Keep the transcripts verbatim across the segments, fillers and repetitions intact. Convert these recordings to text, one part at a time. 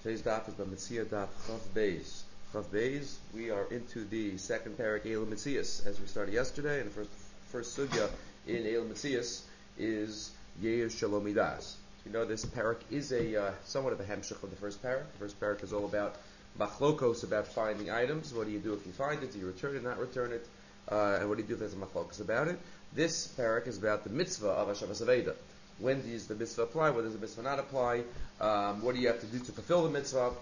Today's daf is by Metzia daf Chav Beis. Chav Beis, we are into the second parak Eil Metzias, as we started yesterday, and the first first sugya in Eil Metzias is Yeir Shalom Midas. You know this parak is a uh, somewhat of a hemshich of the first parak. The first parak is all about machlokos, about finding items. What do you do if you find it? Do you return it, not return it? Uh, and what do you do if there's a machlokos about it? This parak is about the mitzvah of Hashavas Aveda. When does the mitzvah apply? When does the mitzvah not apply? Um, what do you have to do to fulfill the mitzvah?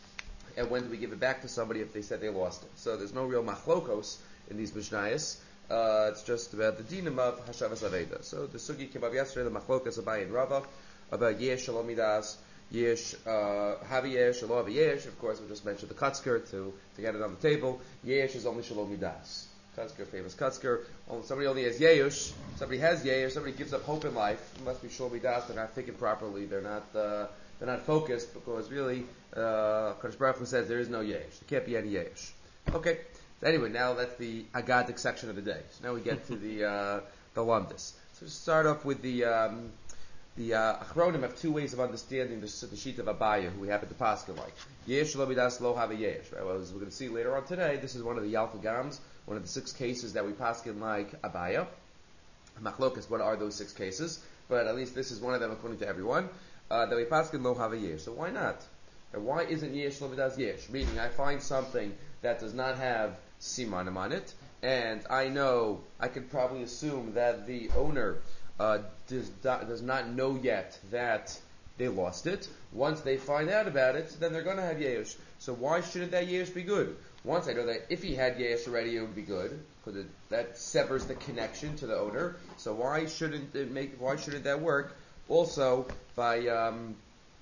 And when do we give it back to somebody if they said they lost it? So there's no real machlokos in these mishnayos. Uh, it's just about the dinim of Hashavas Aveda. So the sugi came up yesterday, the machlokos Abai and Rava, about yesh shalom midas, yesh havi yesh, shalom havi yesh. Of course, we just mentioned the kutzker to, to get it on the table. Yesh is only shalom midas. Kutzker, famous Kutzker. Somebody only has Yeyush. Somebody has Yeyush. Somebody gives up hope in life. It must be Shalom Das. They're not thinking properly. They're not. Uh, they're not focused because really, uh, Kadosh Baruch Hu says there is no Yeyush. There can't be any Yeyush. Okay. So anyway, now that's the Agadic section of the day. So now we get to the uh, the Lumdis. So start off with the um, the uh, Achronim have two ways of understanding the, the sheet of Abaya, who we happen to paskin like Yesh Shalom Das Lo Have a Yesh. Right? Well, as we're going to see later on today, this is one of the Yalta Gams. One of the six cases that we paskin like Abaya. Machlokas, what are those six cases? But at least this is one of them according to everyone. Uh, that we paskin lo have a yesh. So why not? And why isn't yesh lo midas yesh? Meaning I find something that does not have simanim on it, and I know, I could probably assume that the owner uh, does, does not know yet that they lost it. Once they find out about it, then they're going to have yesh. So why shouldn't that yesh be good? Once I know that if he had yesh already, it would be good because it, that severs the connection to the owner. So why shouldn't it make? Why shouldn't that work? Also by um,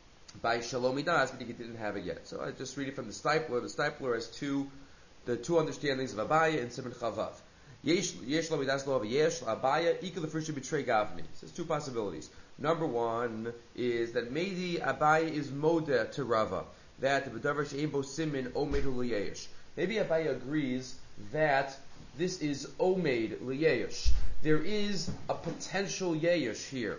by shalom midas, but he didn't have it yet. So I just read it from the Stipler. The Stipler has two the two understandings of Abaya and Siman Chavav. Yesh yesh lo midas lo yesh Abaya equal the first betray gavni. So there's two possibilities. Number one is that maybe Abaya is moda to Rava, that the b'davar she'imbo simin omedu liyesh. Maybe Abaya agrees that this is omeid liyesh. There is a potential yesh here.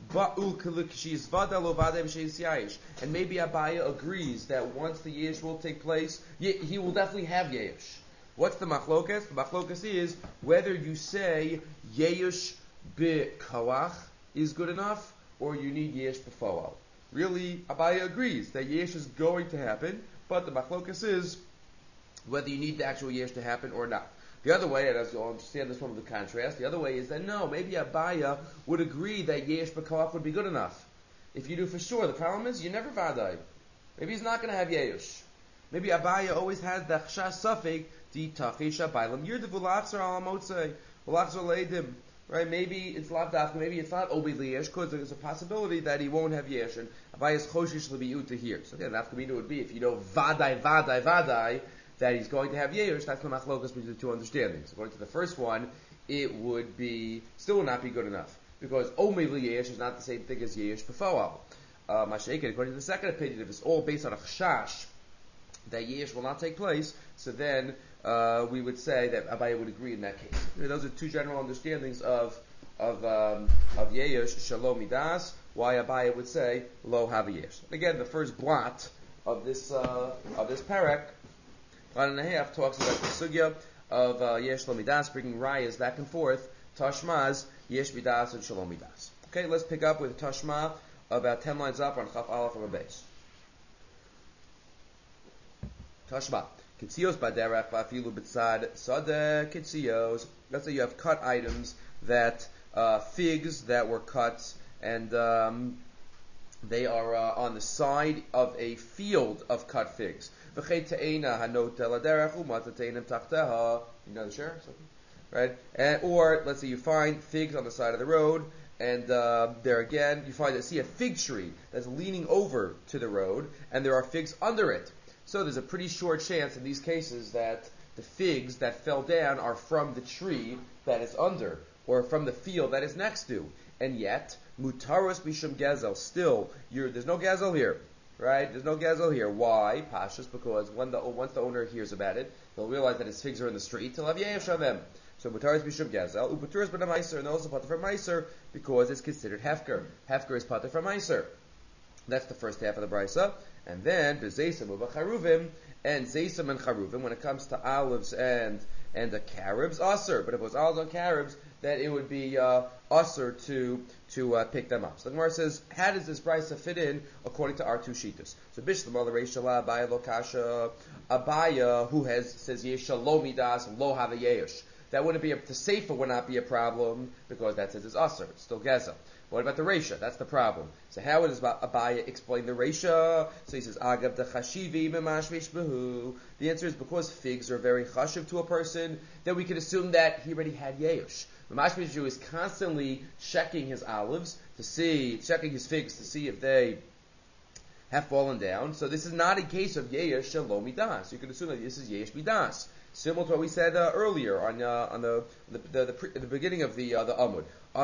And maybe Abaya agrees that once the yesh will take place, he will definitely have yesh. What's the machlokas? The machlokas is whether you say yesh b'kawach is good enough, or you need yesh b'foal. Really, Abaya agrees that yesh is going to happen, but the machlokas is whether you need the actual yesh to happen or not. The other way, and as you'll understand this one with the contrast, the other way is that no, maybe Abaya would agree that yesh b'kawach would be good enough. If you do for sure, the problem is you never vadai. Maybe he's not going to have yesh. Maybe Abaya always has the chashash safek di tachisha bailam yirdevu lachzer al motzei lachzer leidim. Right? Maybe it's lavdafka. Maybe it's not obed liyesh because there's a possibility that he won't have yesh, and Abaya's choshish lebiyuta here. So again, the nafkamina would be if you know vadai vadai vadai that he's going to have yesh. That's the machlokas between the two understandings. According to the first one, it would be still would not be good enough because obed liyesh is not the same thing as yesh b'foal. Uh, Mashaykin, according to the second opinion, if it's all based on a chashash that yesh will not take place, so then uh, we would say that Abaya would agree in that case. I mean, those are two general understandings of of um, of yesh shalom midas. Why Abaya would say lo have yesh. Again, the first blot of this uh, of this parak, one and a half, talks about the sugya of uh, yesh shalom midas, bringing rayas back and forth. Tashmaz yesh midas and shalom midas. Okay, let's pick up with Tashma about ten lines up on Chaf Aleph from a base. Tashma. Kitzios baderach va'afilu b'tzad sadeh kitzios. Let's say you have cut items that uh, figs that were cut and um, they are uh, on the side of a field of cut figs. V'chet te'ena hanot laderach u'mat te'enem tachteha. You know the share, right? And, or let's say you find figs on the side of the road, and uh, there again you find see a fig tree that's leaning over to the road, and there are figs under it. So there's a pretty short chance in these cases that the figs that fell down are from the tree that is under, or from the field that is next to. And yet, mutaros mishum gezel, still, you're, there's no gezel here, right? There's no gezel here. Why? Pashas, because when the, once the owner hears about it, he'll realize that his figs are in the street, he'll have yesh on them. So mutaros mishum gezel, uputuros b'na meiser, and also pater for meiser, because it's considered hefker. Hefker is pater for meiser. That's the first half of the brisa. And then b'zeisam u'b'charuvim, and zeisam and charuvim, when it comes to olives and and the carobs, aser. But if it was olives and carobs, then it would be uh, aser to to uh, pick them up. So the Gemara says, how does this brisa fit in according to our two shitas? So bishlam al reishala abaya lo kasha, Abaya who has says yesha lo midas lo have yesh. That wouldn't be a, the sefer would not be a problem because that says it's aser, it's still geza. What about the Reisha? That's the problem. So how does Abaya explain the Reisha? So he says, Agav the chashivi b'mashvish behu. The answer is because figs are very chashiv to a person, then we can assume that he already had yesh. The mashvish Jew is constantly checking his olives to see, checking his figs to see if they have fallen down. So this is not a case of yesh shalom midas. You can assume that this is yesh midas. Similar to what we said uh, earlier on uh, on the the, the, the, pre, the beginning of the uh, the Amud.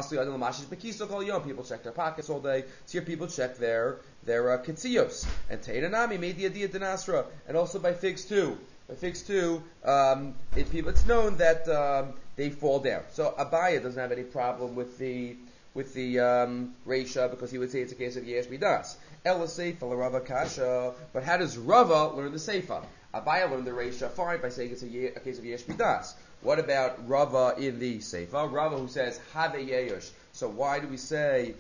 People check their pockets all day. So here people check their their uh, kitziyos. And Teinanami made the idea dinasra, and also by figs too. By figs too, um, it, people, it's known that um, they fall down. So Abaya doesn't have any problem with the with the um, Reisha because he would say it's a case of yesh midas. Ela seifa Rava kasha. But how does Rava learn the seifa? Abaya learned the Reisha fine by saying it's a, ye- a case of yesh midas. What about Rava in the Seifa? Rava who says have yesh. So why do we say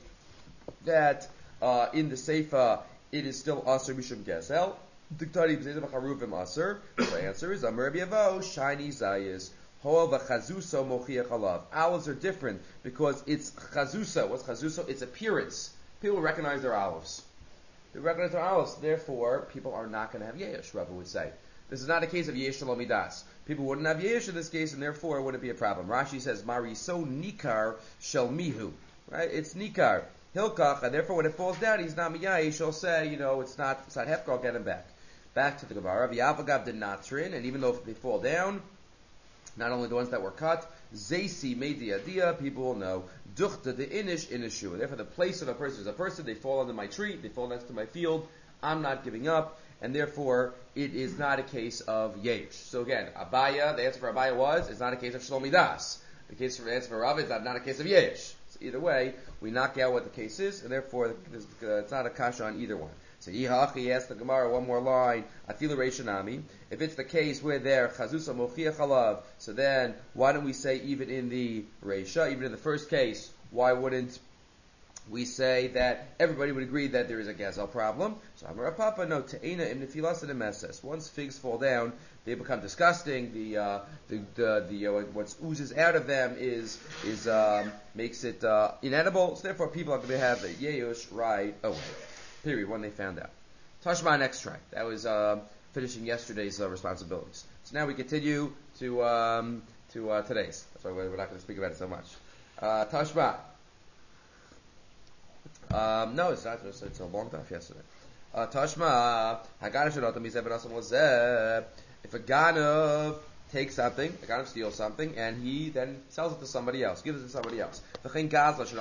that uh, in the Seifa it is still aser mishum gezel? Diktari b'zeidim charuvim aser. The answer is Amar Rabbi Avo shiny zayis. Hoel v'chazuso mochiach alav. Olives are different because it's chazuso. What's chazuso? It's appearance. People recognize their olives. They recognize their olives. Therefore, people are not going to have yesh. Rava would say. This is not a case of yesh shalom midas. People wouldn't have yesh in this case, and therefore it wouldn't be a problem. Rashi says, Mari so nikar shel mihu. Right? It's nikar. Hilkach, and therefore when it falls down, he's not miyayish. He'll say, you know, it's not, it's not hefka, I'll get him back. Back to the Gemara. V'yavagav did not trin, and even though if they fall down, not only the ones that were cut, Zaysi made the idea, people will know, Duchta the inish inishu. Therefore the place of a person is a person, they fall under my tree, they fall next to my field, I'm not giving up, and therefore it is not a case of yesh. So again, Abaya, the answer for Abaya was, it's not a case of Shlomi Das. The case for the answer for Rav is not, not a case of yesh. So either way, we knock out what the case is, and therefore uh, it's not a kasha on either one. So Yihachi asked the Gemara one more line, Atilu Reishanami. If it's the case where they're Chazusa Mochiach Halav, so then why don't we say even in the Reisha, even in the first case, why wouldn't we say that everybody would agree that there is a Gazel problem? So Amar Papa, no, Te'ena im Nefilas and Emeses. Once figs fall down, they become disgusting. The uh, the the, the uh, what oozes out of them is is um, makes it uh, inedible. So therefore, people are going to have a Yeush right away. Period. When they found out. Tashma next try. That was uh, finishing yesterday's uh, responsibilities. So now we continue to um, to uh, today's. That's why we're not going to speak about it so much. Uh, Tashma. Um, no, it's not. It's, it's a long time yesterday. Uh, Tashma. If a ganav takes something, a ganav steals something, and he then sells it to somebody else, gives it to somebody else. Or a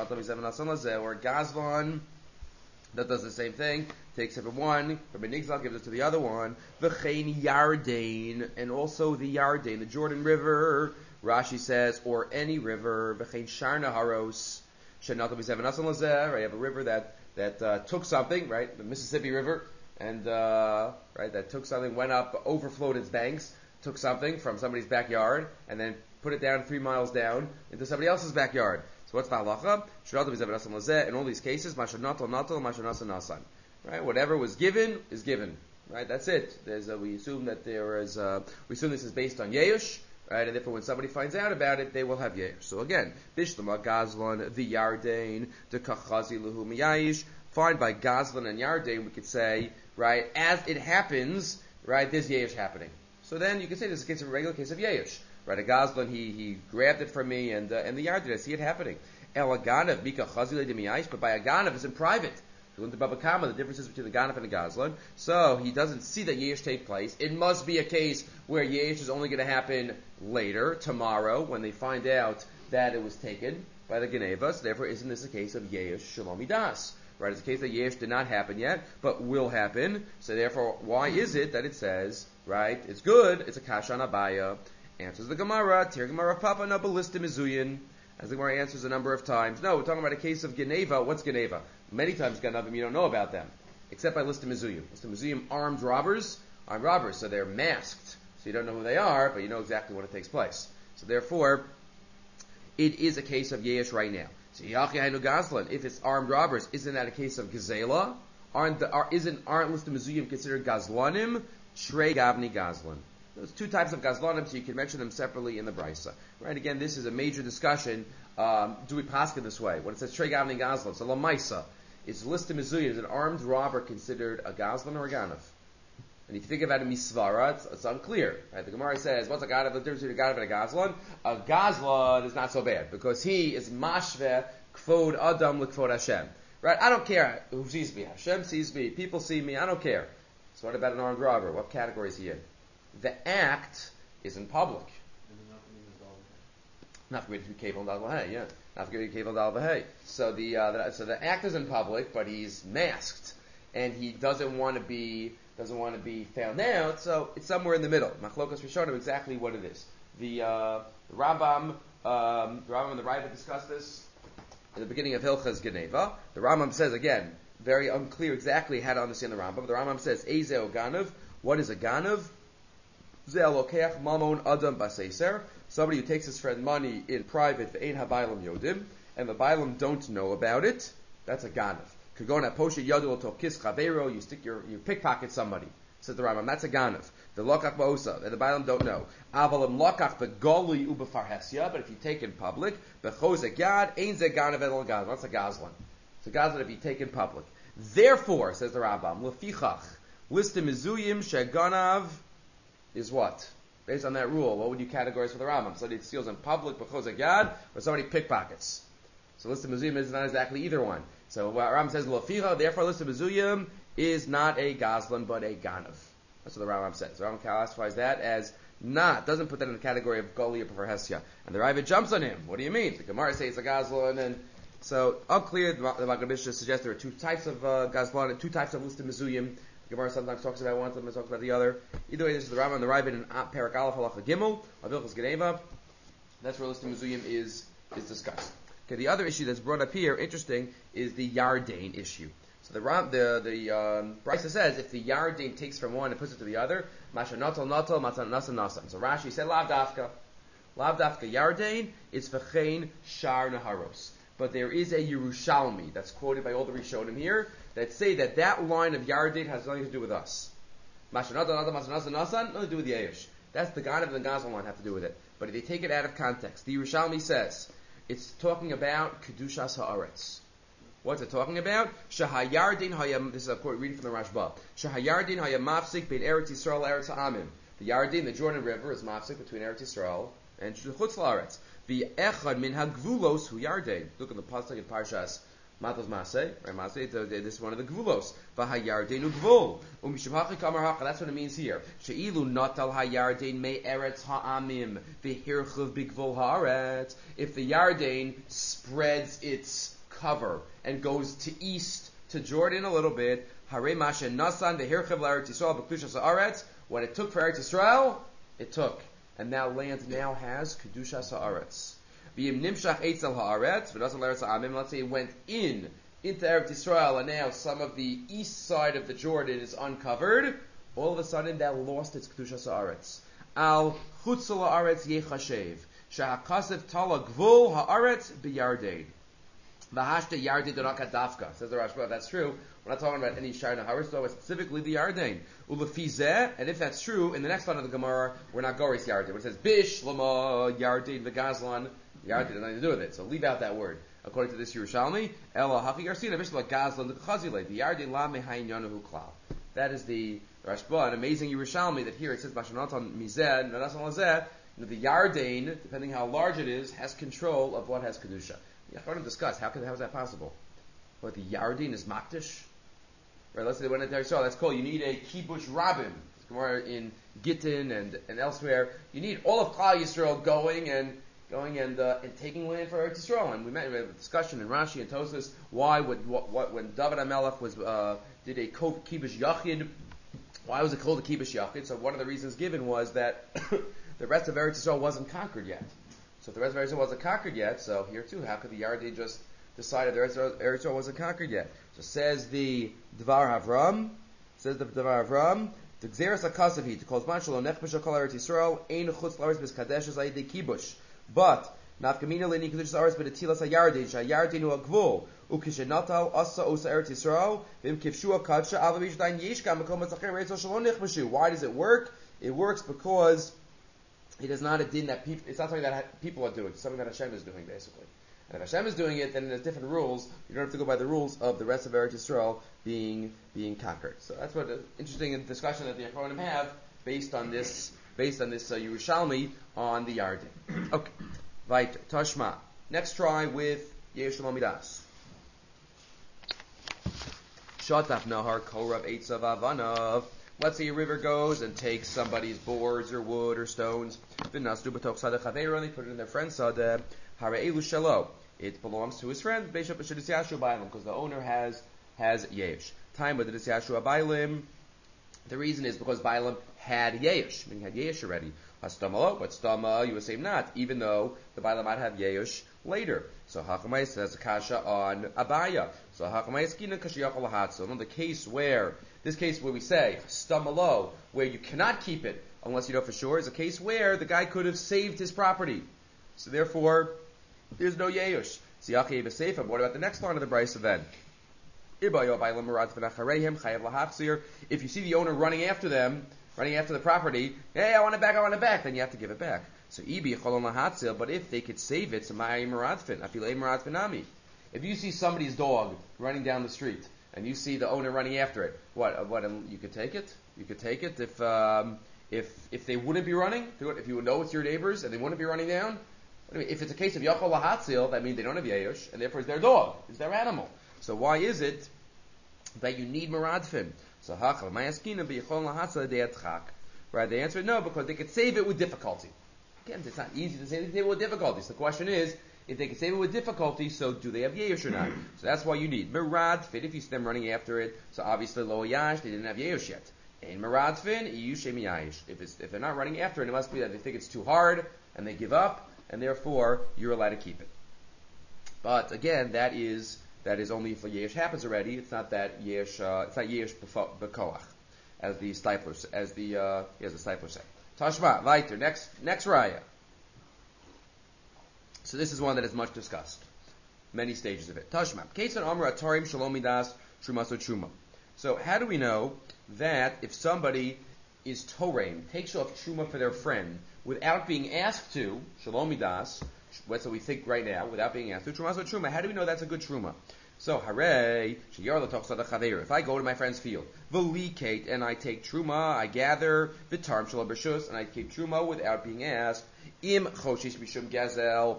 gazlan that does the same thing, takes it from one, from a nigzal, gives it to the other one. V'chein Yardain, and also the Yardain, the Jordan River, Rashi says, or any river. V'chein Sharna Haros, Shenato B'Seven Asan Lazeh, right? You have a river that, that, uh, took something, right? The Mississippi River, and, uh, right, that took something, went up, overflowed its banks, took something from somebody's backyard, and then put it down three miles down into somebody else's backyard. So what's the halacha? In all these cases, right? Whatever was given is given. Right? That's it. There's a, we assume that there is. A, we assume this is based on yeush. Right? And therefore, when somebody finds out about it, they will have yeush. So again, bishlama gazlan the yardain the kachazi luhu miyayish. Fine by gazlan and yardain, we could say right as it happens. Right? There's yeush happening. So then you can say this is a case of a regular case of yeush. Right, a Gazlan, he, he grabbed it from me, and uh, and the yard did I see it happening. El Aganav, Mika Chazile de Miyayish, but by a Ganav it's in private. So in the Baba Kama, the differences between the Ganav and the Gazlan. So he doesn't see that Yesh take place. It must be a case where Yesh is only going to happen later, tomorrow, when they find out that it was taken by the Geneva. So therefore, isn't this a case of Yesh Shalom Midas? Right, it's a case that Yesh did not happen yet, but will happen. So therefore, why is it that it says, right, it's good, it's a Kashan Abaya. Answers the Gemara, Tir Gemara Papa no balista mizuyin. As the Gemara answers a number of times. No, we're talking about a case of Geneva. What's Geneva? Many times Genevim you don't know about them. except by listim mizuyim. Listim mizuyim, armed robbers, armed robbers, so they're masked, so you don't know who they are, but you know exactly when it takes place. So therefore, it is a case of yesh right now. So yachihainu gazlan, if it's armed robbers, isn't that a case of gezela? Aren't the, are, isn't aren't listim mizuyim considered gazlanim? Shrei gavni gazlan. There's two types of gazlanim, so you can mention them separately in the brisa. Right? Again, this is a major discussion. Um, do we paskin this way? When it says Trey Gavni Gazlan, so Lamaisa, it's listed Mizuyim, is an armed robber considered a Gazlan or a Ganav? And if you think about a Misvara, it's, it's unclear. Right? The Gemara says, what's a Ganav? The difference between a Ganav and a Gazlan? A Gazlan is not so bad, because he is Mashveh Kfod Adam L'Kfod Hashem. Right? I don't care who sees me. Hashem sees me. People see me. I don't care. So what about an armed robber? What category is he in? The act is in public. Not for me to be Kavel Dal Vahey, yeah. Not for me to be Kavel Dal Vahey. So the, uh, the so the act is in public, but he's masked, and he doesn't want to be doesn't want to be found out. So it's somewhere in the middle. Machlokas Rishonim exactly what it is. The, uh, the Rambam, um, the Rambam and the Raiva discuss this in the beginning of Hilchas Geneva. The Rambam says again, very unclear exactly how to understand the Rambam. The Rambam says, Ezeo Ganav. What is a Ganav? Ze'alokeach mamon adam baseiser. Somebody who takes his friend money in private, ve'ein habaylam yodim, and the baylam don't know about it. That's a ganav. Kagona poshe yadul tokis chavero. You stick your, you pickpocket somebody. Says the Rambam. That's a ganav. The lokach ba'osa, and the baylam don't know. Avalim lokach begoli ubefarhesia. But if you take in public, bechozek yad ein ze ganav el gazlan. That's a gazlan. It's a gazlan if you take in public. Therefore, says the Rambam, lefichach listim mizuyim sheganav is what? Based on that rule, what would you categorize for the Rambam? Somebody steals in public, b'chozek yad, or somebody pickpockets. So list of mizuyim is not exactly either one. So what Rambam says, loficha, therefore list of mizuyim is not a gazlan, but a ganav. That's what the Rambam says. The Rambam classifies that as not, doesn't put that in the category of goli or perhesia. And the Raiva jumps on him. What do you mean? The Gemara says it's a gazlan, and so unclear. The Magen Mishnah suggests there are two types of uh, gazlan and two types of list of mizuyim. The Gemara sometimes talks about one, sometimes talks about the other. Either way, this is the Rambam and the Raiva in Perak Aleph Halacha Gimel of Hilchos Geneva. That's where listim mizuyim is is discussed. Okay, the other issue that's brought up here, interesting, is the Yardain issue. So the Ram, the the um, Brisa says if the Yardain takes from one and puts it to the other, Masha Natal Natal Matan Nasa Nasa. So Rashi said Lav Dafka, Lav Dafka Yardain is Fechein Shar Naharos. But there is a Yerushalmi that's quoted by all the Rishonim here that say that that line of Yardain has nothing to do with us. Masha Natal Natal Matan Nasa Nasa, nothing to do with the Eish. That's the Ganav and the Gazlan line have to do with it. But if they take it out of context, the Yerushalmi says it's talking about Kedushas Haaretz. What's it talking about? Shahayardin hayam. This is a quote reading from the Rashba. Shahayardin hayam mafsik bein Eretz Yisrael Eretz Ha'amim. The Yardin, the Jordan River, is mafsik between Eretz Yisrael and Chutz La'aretz. The echad min hagvulos hu Yarden. Look at the pasuk in Parshas Matos Maseh. Right, Maseh. This is one of the gvulos. V'hayardenu gvul. Umishavachi kamar haka. That's what it means here. She'ilu natal hayarden me Eretz Ha'amim v'hirchuv b'gvul haaretz. If the Yarden spreads its cover and goes to east to Jordan a little bit, Hare Masha Nasan v'hirchuv l'Eretz Yisrael b'kedushas haaretz. What it took for Eretz Yisrael, it took. And that land now has Kedushas Haaretz. V'im nimshach eitzel haaretz v'nasan l'Eretz Ha'amim. Let's say it went in into Eretz Yisrael, and now some of the east side of the Jordan is uncovered. All of a sudden, that lost its Kedushas Haaretz. Al chutz la'aretz yechashev shehakasev tala gvul haaretz b'Yarden. V'hashte Yarden donakat dafka. Says the Rashba. That's true. We're not talking about any Shayna Haaretz, though, specifically the Yarden. Ulefizeh, and if that's true, in the next line of the Gemara, we're not Goris Yarden. When it says Bish, Lama, Yarden, V'Gazlan, Yarden has nothing to do with it. So leave out that word. According to this Yerushalmi, Ela Haki Yarsina, Bish, V'Gazlan, Chazile, the Yarden, La Mehain Yonahu Klal. That is the Rashba, an amazing Yerushalmi that here it says, Mashanatan Mizeh, Nadasan Lazeh, the Yarden, depending how large it is, has control of what has Kedusha. I want to discuss, how, can, how is that possible? What, the Yarden is Makdish? Right, let's say they went into Israel. That's cool. You need a kibush rabbin. More in Gittin and, and elsewhere. You need all of Klal Yisrael going and going and uh, and taking land for Eretz Yisrael. And we met we had a discussion in Rashi and Tosfos why would what, what when David HaMelech was uh, did a kibush yachid. Why was it called a kibush yachid? So one of the reasons given was that the rest of Eretz Yisrael wasn't conquered yet. So if the rest of Eretz Yisrael wasn't conquered yet, so here too, how could the Yardi just decided the Eretz Yisrael wasn't conquered yet. So says the Dvar Avram, says the Dvar Avram, the Gzeres HaKasav he, to call Zman Shalom Nechbasha Kol Eretz Yisrael, Ein Chutz La'aretz B'Skadesh Zayidei Kibush. But, Nafkamina Leni Kedush Za'aretz B'Netilas HaYardin, Sha'Yardin Hu HaGvul, Ukishenatal Asa Osa Eretz Yisrael, V'im Kivshua Kadsha, Ava B'Yishdain Yishka, Makom Matzachim Eretz Yisrael Shalom Nechbashu. Why does it work? It works because it is not a din that people, it's not something that people are doing, it's something that Hashem is doing, basically. And if Hashem is doing it, then there's different rules. You don't have to go by the rules of the rest of Eretz Yisrael being being conquered. So that's what an interesting discussion that the Achronim have based on this based on this uh, Yerushalmi on the Yarden. Okay, weiter. Tashma. Next try with Yesh Shalom Midas. Shataf Nahar Korav Eitzav Avanav. Let's say a river goes and takes somebody's boards or wood or stones. V'nasdu b'toch sadeh chaveiro, they put it in their friend's sadeh. Harei elu shelo. It belongs to his friend, because the owner has has yesh. Time with the Yashu Bailim. The reason is because Bailim had yesh, meaning had yesh already. Hastamalo, but stama, you would say not, even though the Bailim might have yesh later. So Hachamai says a kasha on Abaya. So Hachamai skina kashiyachol lahatzo. In the case where, this case where we say stamalo, where you cannot keep it unless you know for sure, is a case where the guy could have saved his property. So therefore, there's no yesh. Siyachi b'seifah. What about the next line of the Brisa then? If you see the owner running after them, running after the property, hey, I want it back, I want it back, then you have to give it back. So ibi cholon lahatzil, but if they could save it, so ma'ay maradfin, afilei maradfinami. If you see somebody's dog running down the street and you see the owner running after it, what? What? You could take it. You could take it if um, if if they wouldn't be running, if you would know it's your neighbors and they wouldn't be running down. If it's a case of yachol lahatzil, that means they don't have yesh, and therefore it's their dog, it's their animal. So why is it that you need maradfin? So hachal mayaskina b'yachol lahatzil de'atchak. Right? The answer is no, because they could save it with difficulty. Again, it's not easy to save it with difficulty. So the question is, if they can save it with difficulty, so do they have yesh or not? So that's why you need maradfin. If you see them running after it, so obviously lo yash, they didn't have yesh yet. And maradfin, yushem yash. If it's if they're not running after it, it must be that they think it's too hard and they give up. And therefore, you're allowed to keep it. But again, that is that is only if a yesh happens already. It's not that yesh. Uh, it's not yesh b'koach, as the Stipler as the uh, as the Stipler say. Tashma weiter. Next next raya. So this is one that is much discussed. Many stages of it. Tashma. Ketzan amar atarim shalom midas trumaso truma. So how do we know that if somebody is toreim, takes off truma for their friend without being asked to, shalom midas, that's what we think right now, without being asked to, truma so truma, how do we know that's a good truma? So, hare, sheyar l'toch sadach chaver, if I go to my friend's field, v'likate, and I take truma, I gather, v'tarm shalom b'shus, and I take truma without being asked, im choshish mishum gazel,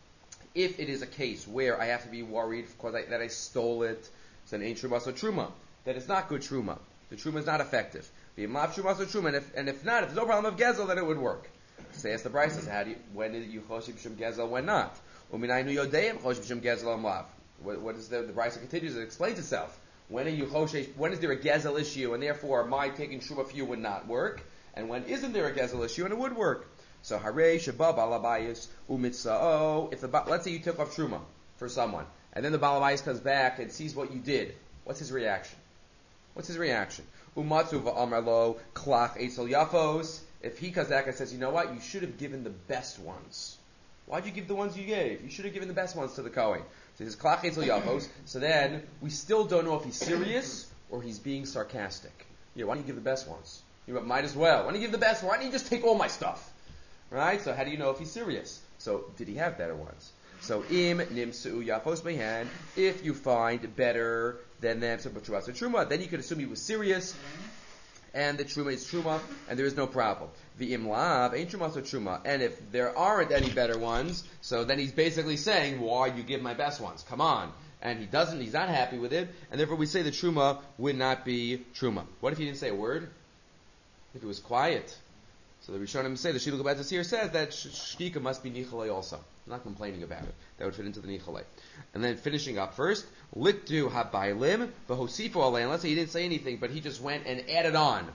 if it is a case where I have to be worried because I, that I stole it, it's an ain't truma so truma, that it's not good truma, the truma is not effective. And if, and if not, if there's no problem of gezel, then it would work. Say as the Bryce says, how do you, when did you choshib b'shem gezel, when not? Uminaynu yodeim choshib b'shem gezel amlav. What is the, the Bryce continues, it explains itself. When are you choshesh, when is there a gezel issue, and therefore my taking truma for you would not work? And when isn't there a gezel issue, and it would work? So hare shabab alabayis umitzao. If the, let's say you took off truma for someone, and then the balabayis comes back and sees what you did, what's his reaction? What's his reaction? Umatzu va'amarlo klach eitzel yafos. If he comes back and says, you know what, you should have given the best ones. Why'd you give the ones you gave? You should have given the best ones to the Kohen. So he says klach eitzel yafos. So then we still don't know if he's serious or he's being sarcastic. Yeah, why don't you give the best ones? You know, might as well. Why don't you give the best one? Why don't you just take all my stuff? Right? So how do you know if he's serious? So did he have better ones? So im nimsu yafos behan. If you find better than them, so truma, then you could assume he was serious, and the truma is truma, and there is no problem. The im lav ain't truma so truma, and if there aren't any better ones, so then he's basically saying, why you give my best ones? Come on. And he doesn't, he's not happy with it, and therefore we say the truma would not be truma. What if he didn't say a word? If it was quiet? So the Rishonim say, the Shiluk B'Etzis here says that shtika must be nicholei also. I'm not complaining about it. That would fit into the nicholei. And then finishing up first, litdu habaylim v'hosifo alein. Let's say he didn't say anything, but he just went and added on.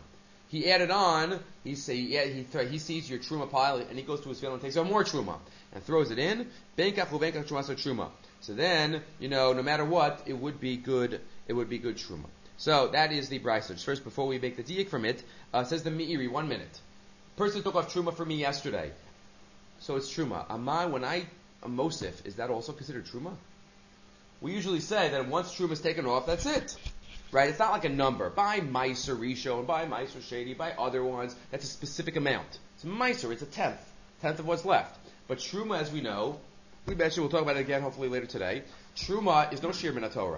he added on, he say he he, th- he sees your truma pile and he goes to his field and takes out more truma and throws it in. Benkach ubenkach truma so truma. So then, you know, no matter what, it would be good. It would be good truma. So that is the brisa. First, before we make the diak from it, uh, says the Meiri. One minute. Person took off truma for me yesterday, so it's truma. Amai, when I a mosif, is that also considered truma? We usually say that once truma is taken off, that's it. Right? It's not like a number. By Meiser Rishon, by Meiser Shady, by other ones, that's a specific amount. It's a Meiser, it's a tenth. Tenth of what's left. But Truma, as we know, we mentioned, we'll talk about it again hopefully later today, Truma is no Shir Min HaTorah.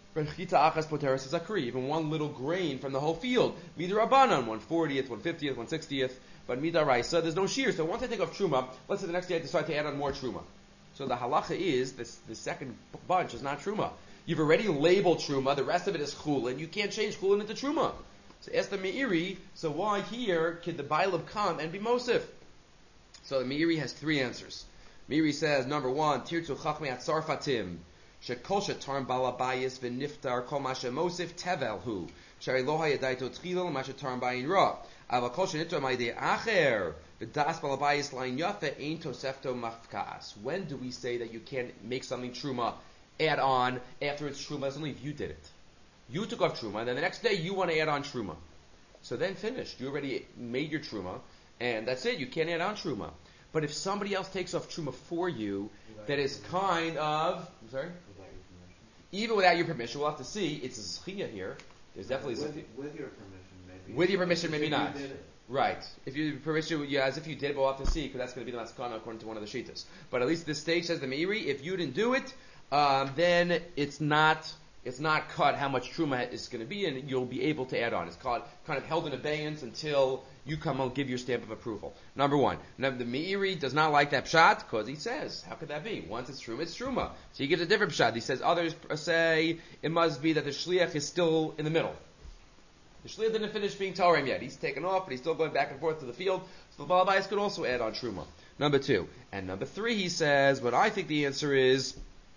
Even one little grain from the whole field. Midar Rabbanan, one fortieth, one fiftieth, one sixtieth, but Midar Raisa, there's no shear. So once I take off Truma, let's say the next day I decide to add on more Truma. So the halacha is, this, the second bunch is not Truma. You've already labeled Truma, the rest of it is Chulin. You can't change Chulin into Truma. So ask the Meiri, so why here could the Bailav come and be Mosif? So the Meiri has three answers. Meiri says, number one, Tirtu Chachmei Atzarfatim, Shekol Shetarm Balabayis V'niftar Kol Masha Mosif Tevel Hu, Shari Loha Yadaito Tchilel Masha Tarm Bayin Ra, Avakol Shenitor Maidei Acher, V'das Balabayis Lain Yafe Ein Tosefto Mafkas. When do we say that you can't make something Truma add on after it's Truma? That's only if you did it. You took off Truma, and then the next day you want to add on Truma. So then finished. You already made your Truma, and that's it. You can't add on Truma. But if somebody else takes off Truma for you, that is kind of, I'm sorry? Without your permission. Even without your permission, we'll have to see. It's a Zechiyah here. There's definitely with, Zechiyah. with your permission, maybe. With your permission, maybe If not. You did it. Right. If you permission, yeah, as if you did, but we'll have to see, because that's going to be the maskana according to one of the shitas. But at least this stage says the Meiri, if you didn't do it, um, then it's not it's not cut how much truma is going to be, and you'll be able to add on. It's called kind of held in abeyance until you come and give your stamp of approval. Number one. Now, the Meiri does not like that pshat because he says, how could that be? Once it's truma, it's truma. So he gives a different pshat. He says others say it must be that the shliach is still in the middle. The shliach didn't finish being Torah yet. He's taken off, but he's still going back and forth to the field. So the balabais could also add on truma. Number two. And number three, he says, what I think the answer is,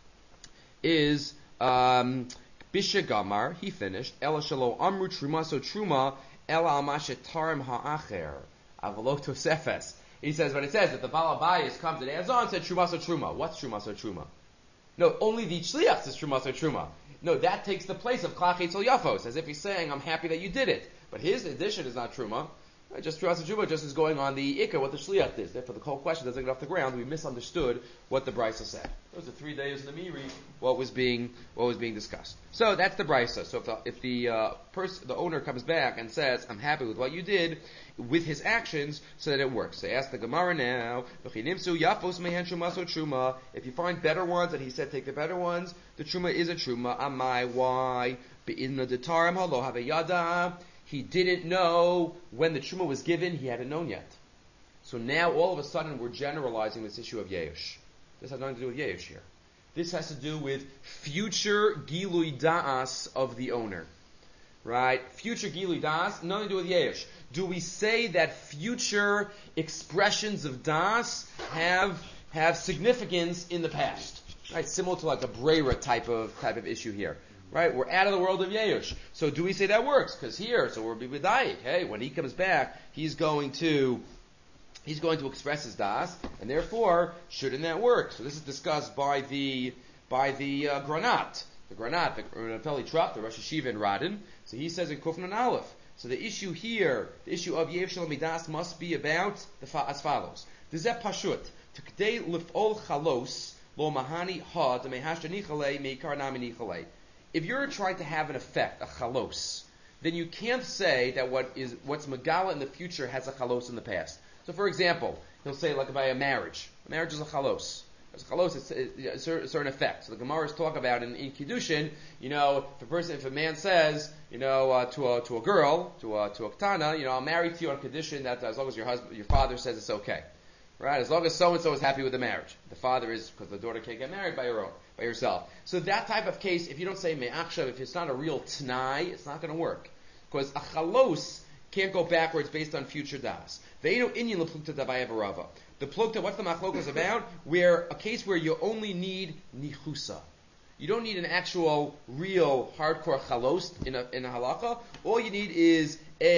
is, um, Bisha Gamar, he finished, Ela Shalo Amru Truma, so Truma, Ela Amashet Tarim Ha'acher, Avalo Tosefes. He says, when it says that the Balabayas comes and adds on, said Truma, so Truma. What's Truma, so Truma? No, only the Shliach says Truma, so Truma. No, that takes the place of Klach Eitzel Yafos, as if he's saying, I'm happy that you did it. But his addition is not Truma. Just Truma, so Truma just is going on the Ikka, what the Shliach did. Therefore, the whole question doesn't get off the ground. We misunderstood what the Brisa said. Those are three days in the Meiri, what was being, what was being discussed. So that's the Brisa. So if the, if the, uh, person, the owner comes back and says, I'm happy with what you did, with his actions, so that it works. They ask the Gemara now, if you find better ones, and he said take the better ones, the Truma is a Truma. Amai, why? He didn't know when the Truma was given, he hadn't known yet. So now all of a sudden we're generalizing this issue of Yeush. This has nothing to do with Yeush here. This has to do with future Gilui Da'as of the owner. Right? Future Gilui Da'as, nothing to do with Yeush. Do we say that future expressions of Das have have significance in the past? Right? Similar to like a Breira type of type of issue here. Right? We're out of the world of Yeush. So do we say that works? Because here, so we're b'vidayik. Hey, when he comes back, he's going to he's going to express his das, and therefore, shouldn't that work? So this is discussed by the by the uh, Granat. The Granat, the Rapeli Trup, the Rosh Hashiva in Radin. So he says in Kufnan Aleph. So the issue here, the issue of Yeush Shalom Midas must be about the fa- as follows. Dizeh Pashut. T'kdei lif'ol chalos lo mahani ha d'mehashta nichalei meikar nami nichalei. If you're trying to have an effect, a chalos, then you can't say that what is what's Megala in the future has a chalos in the past. So, for example, he'll say like by a marriage. A marriage is a chalos. As a chalos, it's a, a certain effect. So the Gemaras talk about in, in Kiddushin, you know, if a person, if a man says, you know, uh, to a to a girl, to a to a ktana, you know, I'm married to you on condition that as long as your husband, your father says it's okay, right? As long as so and so is happy with the marriage, the father is, because the daughter can't get married by her own. By yourself. So that type of case, if you don't say me'achshav, if it's not a real t'nai, it's not going to work. Because a chalos can't go backwards based on future das. Ve'enu inyan leplukta davaya v'rava. The plukta, what's the machlokas about? Where a case where you only need nichusa. You don't need an actual, real, hardcore chalos in a, in a halakha. All you need is a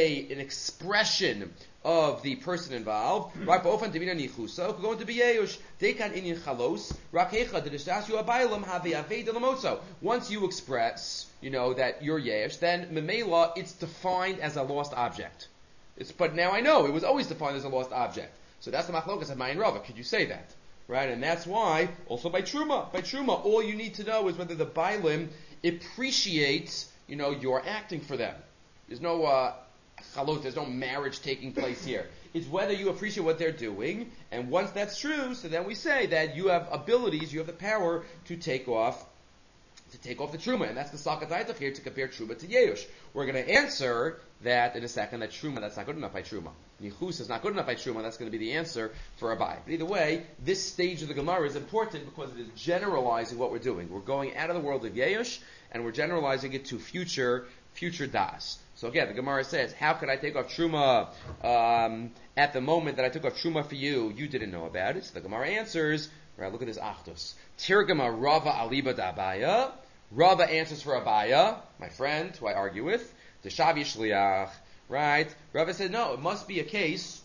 a an expression of the person involved. Right, ba'ofan devina nichusa could go into biyeush. Dekan inyan chalos rakecha dedishashu abaylam have the aved lamotso. Once you express, you know, that you're yesh, then memela it's defined as a lost object. It's, but now I know it was always defined as a lost object. So that's the machlokas of Mayin Rava. Could you say that? Right, and that's why also by truma, by truma, all you need to know is whether the bailim appreciates, you know, your acting for them. There's no uh, chalot, there's no marriage taking place here. It's whether you appreciate what they're doing, and once that's true, so then we say that you have abilities, you have the power to take off, to take off the truma, and that's the sakat aitach here to compare truma to yeush. We're going to answer that in a second. That truma, that's not good enough by truma. Nichus is not good enough by truma. That's going to be the answer for Abai. But either way, this stage of the Gemara is important because it is generalizing what we're doing. We're going out of the world of yeush and we're generalizing it to future future das. So again, the Gemara says, how could I take off truma um, at the moment that I took off truma for you? You didn't know about it. So the Gemara answers. Right, look at this achdus. Tirgama Rava aliba d'Abaya. Rava answers for Abaya, my friend, who I argue with. The Shavi Shliach. Right? Rava said, no, it must be a case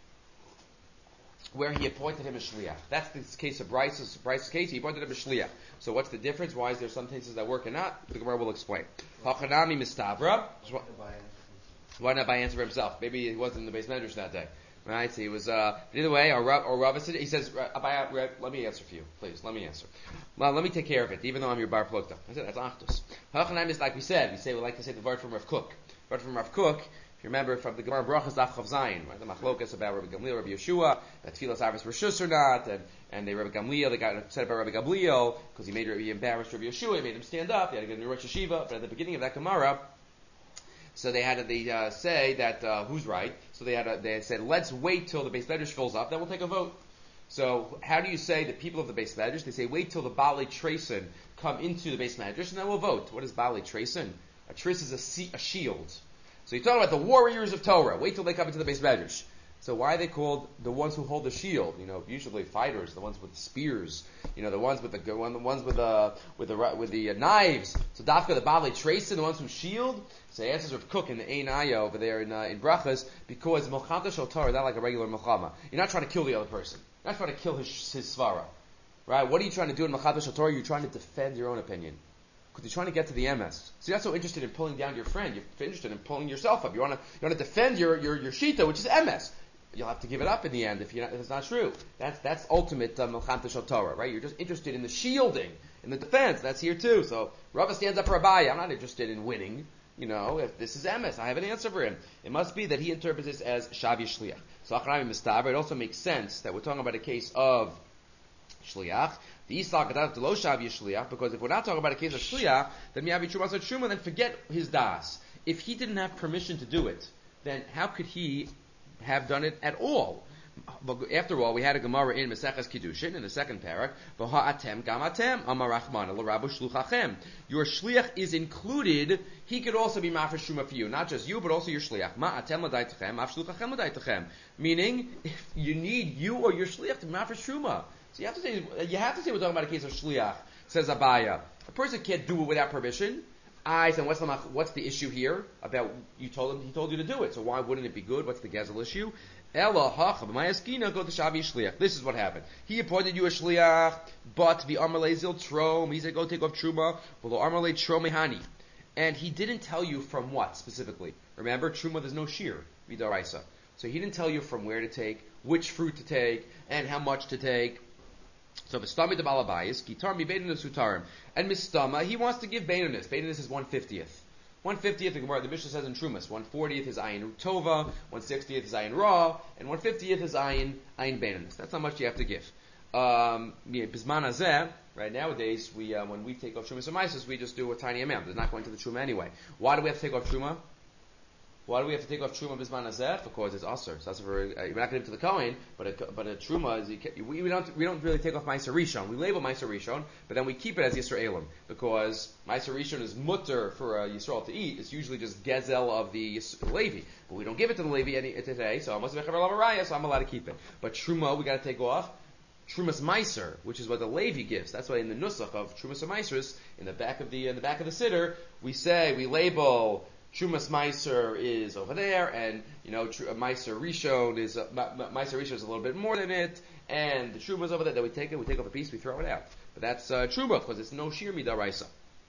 where he appointed him a shliach. That's the case of Bryce's, Bryce's case. He appointed him a shliach. So what's the difference? Why is there some cases that work and not? The Gemara will explain. Hachanami mistavra. Why not by answer for himself? Maybe he wasn't in the base medrash that day. Right? So he was, uh, either way, or, or Rava said, he says, let me answer for you. Please, let me answer. Well, let me take care of it, even though I'm your bar plukta. I said, that's achdus. Hachanami is like we said. We say, we like to say the word from Rav Kook. The word from Rav Kook, if you remember from the Gemara Brachas Daf Chav Zayin, right? The machlokas about Rabbi Gamliel, Rabbi Yeshua, that tefillas harvest rishus or not, and and they Rabbi Gamliel, they got upset about Rabbi Gamliel because he made he embarrassed Rabbi Yeshua, he made him stand up. They had to get a new Rosh Hashiva. But at the beginning of that Gemara, so they had to they uh, say that uh, who's right. So they had to, they said let's wait till the Beis Medrash fills up, then we'll take a vote. So how do you say the people of the Beis Medrash? They say wait till the Baalei Treisen come into the Beis Medrash and then we'll vote. What is Baalei Treisen? A tris is a, sea, a shield. So you're talking about the warriors of Torah. Wait till they come into the Beis Medrash. So why are they called the ones who hold the shield? You know, usually fighters, the ones with the spears. You know, the ones with the the ones with the with the with the uh, knives. So Dafka the Baalei Treisen, the ones who shield. So the answers of Cook in the Ein Aya over there in uh, in Brachas, because Melchanta Shel Torah, not like a regular Melchama. You're not trying to kill the other person. You're not trying to kill his his svara, right? What are you trying to do in Melchanta Shel Torah? You're trying to defend your own opinion. Because you're trying to get to the M S. So you're not so interested in pulling down your friend. You're interested in pulling yourself up. You want to you want to defend your, your, your shita, which is M S. You'll have to give it up in the end if, you're not, if it's not true. That's that's ultimate Melchanta Shel Torah, right? You're just interested in the shielding, in the defense. That's here too. So Rava stands up for Abaya. I'm not interested in winning. You know, if this is M S, I have an answer for him. It must be that he interprets this as Shavi Shliach. So Acharami Mistaber, it also makes sense that we're talking about a case of Shliach. The Isal Gadav Delo Shavi Shliach, because if we're not talking about a case of Shliach, then Miyavi Truma Sot Truma, then forget his das. If he didn't have permission to do it, then how could he have done it at all? But after all, we had a Gemara in Maseches Kiddushin in the second parak. V'ha'atem gamatem amar Rachman l'rabu shluchachem. Your shliach is included. He could also be mafresh truma for you, not just you, but also your shliach. Ma'atem l'daitachem, af shluchachem l'daitachem. Meaning, if you need you or your shliach to be mafresh truma. So you have to say, you have to say we're talking about a case of shliach. Says Abaya, a person can't do it without permission. I said, what's the what's the issue here about you told him he told you to do it? So why wouldn't it be good? What's the gezel issue? Ella hacha b'mayaskina go to shavi shliach. This is what happened. He appointed you a shliach, but the amarle zil trom. He said, go take off truma. Well, the amarle tromehani, and he didn't tell you from what specifically. Remember, truma there's no shear vidaraisa, so he didn't tell you from where to take, which fruit to take, and how much to take. So v'stami de balabayis gitar mi beinunus utarim, and mistama he wants to give beinunus. Beinunus is one fiftieth. One fiftieth, the Gemara, the Mishnah says in Trumas. One fortieth is ayin tova. One sixtieth is ayin ra, and one fiftieth is ayin ayin beinunus. That's how much you have to give. Um, Bisman hazeh, right nowadays, we uh, when we take off Trumas or Maisus, we just do a tiny amount. It's not going to the Truma anyway. Why do we have to take off Truma? Why do we have to take off Truma Bisman hazeh? Because it's Aser. So that's for, uh, we're not going to give it to the Kohen, but a, but a Truma is, you, we, we don't we don't really take off Meiser Rishon. We label Meiser Rishon, but then we keep it as Yisraelim, because Meiser Rishon is mutter for a Yisrael to eat. It's usually just Gezel of the Yis- Levi, but we don't give it to the Levi any, today, so I'm so I'm allowed to keep it. But Truma, we got to take off. Trumas Meiser, which is what the Levi gives. That's why in the Nusach of Trumas Meisers, in the back of the in the back of the Siddur, we say we label Trumas Meiser is over there, and you know tr- Meiser Rishon is uh, Ma- Ma- Meiser Rishon is a little bit more than it, and the Truma is over there. Then we take it, we take off a piece, we throw it out. But that's uh, Truma because it's no Shir Midaraisa.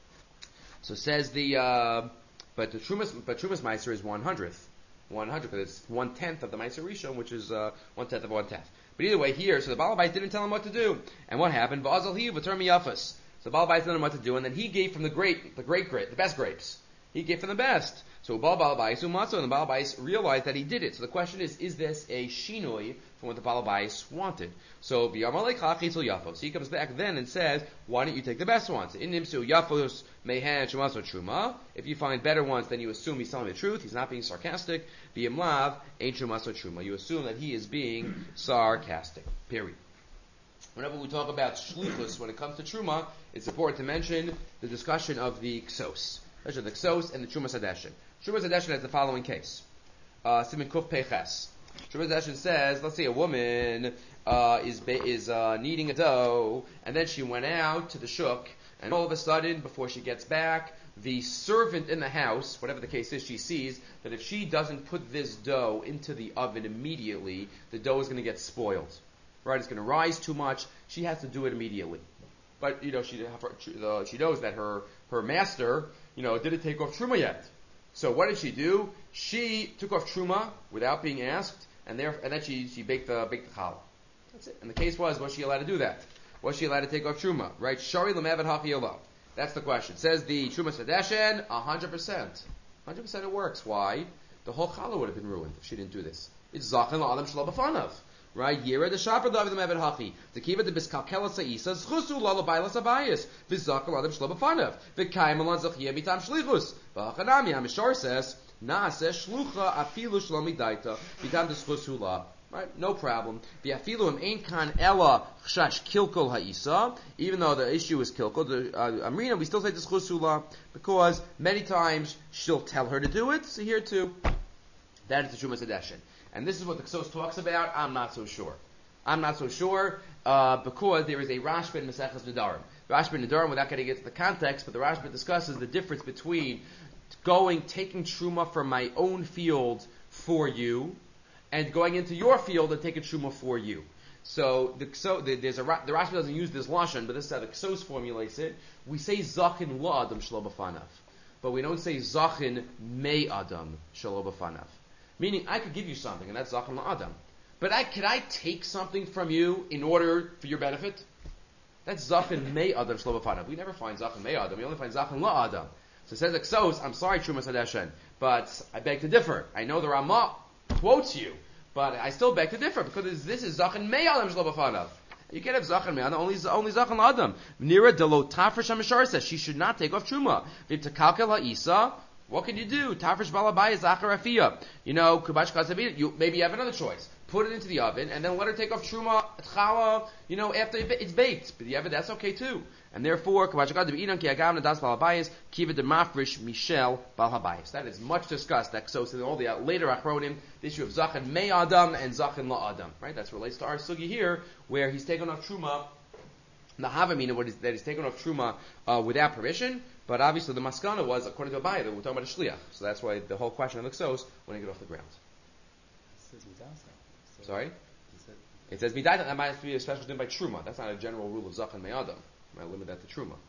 So says the, uh, but the Trumas, but Trumas Meiser is one hundredth, one hundred because it's one tenth of the Meiser Rishon, which is uh, one tenth of one tenth. But either way, here, so the Baal Bais didn't tell him what to do, and what happened? V'azal hi v'ter miyafas. So Baal Bais didn't know what to do, and then he gave from the grape, the great grape, the best grapes. He gave from the best. So Baal Baal Bais umatzo, and the Baal Bais realized that he did it. So the question is, is this a shinoi from what the Baal Bais wanted? So v'yamalei chachitzel yafos. So he comes back then and says, why don't you take the best ones? In nimsu yafos mehen shumaso truma. If you find better ones, then you assume he's telling the truth. He's not being sarcastic. V'yamlav ain't shumaso truma. You assume that he is being sarcastic. Period. Whenever we talk about shlichus, when it comes to truma, it's important to mention the discussion of the ksos. The ksos and the Trumas Hadeshin. Trumas Hadeshin has the following case. Uh, Siman Kuf Peches. Trumas Hadeshin says, let's say a woman uh, is ba- is uh, kneading a dough, and then she went out to the shuk, and all of a sudden, before she gets back, the servant in the house, whatever the case is, she sees that if she doesn't put this dough into the oven immediately, the dough is going to get spoiled. Right? It's going to rise too much. She has to do it immediately. But you know, she uh, she knows that her her master, you know, didn't take off truma yet. So what did she do? She took off truma without being asked, and there and then she she baked the baked the challah. That's it. And the case was, was she allowed to do that? Was she allowed to take off truma? Right? Shari l'mevet hachiyolo. That's the question. It says the Trumas Hadeshin, a hundred percent, hundred percent it works. Why? The whole challah would have been ruined if she didn't do this. It's zachin la'adam shelo b'fanav. Right, Yira the Shaper David the Mevet Hachi, the Kiva the Biskalkela Saisa, Zchusu Lala Bailas Abayas, Vizakal Adam Shlobafanov, Vikaimalan Zachia Mitam Shlichus, Vachanami Amishar says, Naase Shlucha Afilu Shlomi Daita, Vitam the Schusula. Right, no problem. V'afilu im ein kan ella chash kilkol ha'isa. Even though the issue is kilkol, the uh, Amrina, we still say the schusula because many times she'll tell her to do it. So here too, that is the Trumas Hadeshin. And this is what the Ksos talks about. I'm not so sure. I'm not so sure uh, because there is a Rashba in Maseches Nedarim. Rashba in Nedarim, without getting into the context, but the Rashba discusses the difference between going, taking truma from my own field for you, and going into your field and taking truma for you. So the Ksos, the, there's a the Rashba doesn't use this lashon, but this is how the Ksos formulates it. We say zachin la adam shelo b'fanav, but we don't say zachin me adam shelo b'fanav. Meaning, I could give you something, and that's Zachin La'adam. But I, could I take something from you in order for your benefit? That's Zachin Mei Adam Shlo B'fanav. We never find Zachin Mei Adam. We only find Zachin La'adam. So it says Exos, I'm sorry, Trumas Hadeshin, but I beg to differ. I know the Ramah quotes you, but I still beg to differ, because this is Zachin Mei Adam Shlo B'fanav. You can't have Zachin Mei Adam, only, only Zachin La'adam. Nira Delo Tafresh HaMishar says she should not take off Truma. V'takalkel Ha'isa. What can you do? Tafresh balabaya zachar afiyah. You know, kubash kasabit. You maybe you have another choice. Put it into the oven and then let her take off truma challah. You know, after it's baked. But yeah, but that's okay too. And therefore, kubash kasabit ki agam nadas balabayis kiva de mafresh michel balhabayis. That is much discussed. That so in all the later achronim, the issue of zachin mei adam and zachin la adam. Right? That relates to our sugi here, where he's taken off truma. The havamina, what is that he's taken off truma uh, without permission. But obviously the maskana was, according to Abaye, that we're talking about a shliach. So that's why the whole question of the ksos when they get off the ground. It says midasa. So Sorry? It, said, it says midasa, that might be a special din by truma. That's not a general rule of zachan me'adam. I might limit that to truma.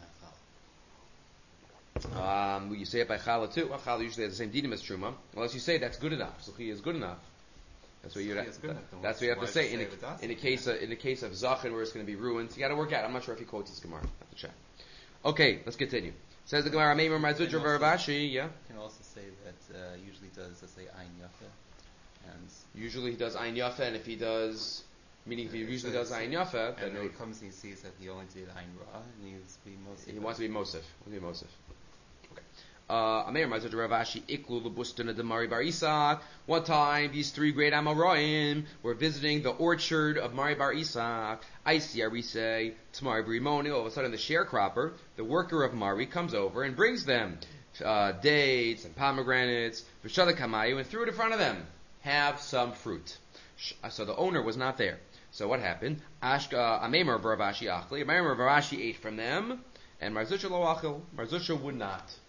Um, you say it by challah too. Well, challah usually has the same dinim as truma. Unless you say that's good enough. Suchi is good enough. That's what you that, that's what you have to say in a, in a case of, in a case of zachan where it's going to be ruined. You got to work out. I'm not sure if he quotes this gemara. I have to check. Okay, let's continue. Says the Gemara, Meimar Marzudra Varavashi, yeah? You can also say that uh, usually does, let's say, Ein Yafa. And usually he does Ein Yafa, and if he does, meaning if he usually does Ein Yafa, then and he comes and he sees that he only did Ein Ra, and he wants to be Mosif. He wants to be Mosif. He wants to be Mosif. Ameir Marzudra Varavashi, Iklu Lubustana Damari Bar Isaac. One time, these three great Amoraim were visiting the orchard of Mari Bar Isaac. I see Arise, Tamari Brimoni. All of a sudden, the sharecropper, the worker of Mari, comes over and brings them uh, dates and pomegranates, Vishada Kamayu, and threw it in front of them. Have some fruit. So the owner was not there. So what happened? Ashka Ameir Varavashi Achli. Ameir Varavashi ate from them, and Marzusha Lo Achil. Marzusha would not.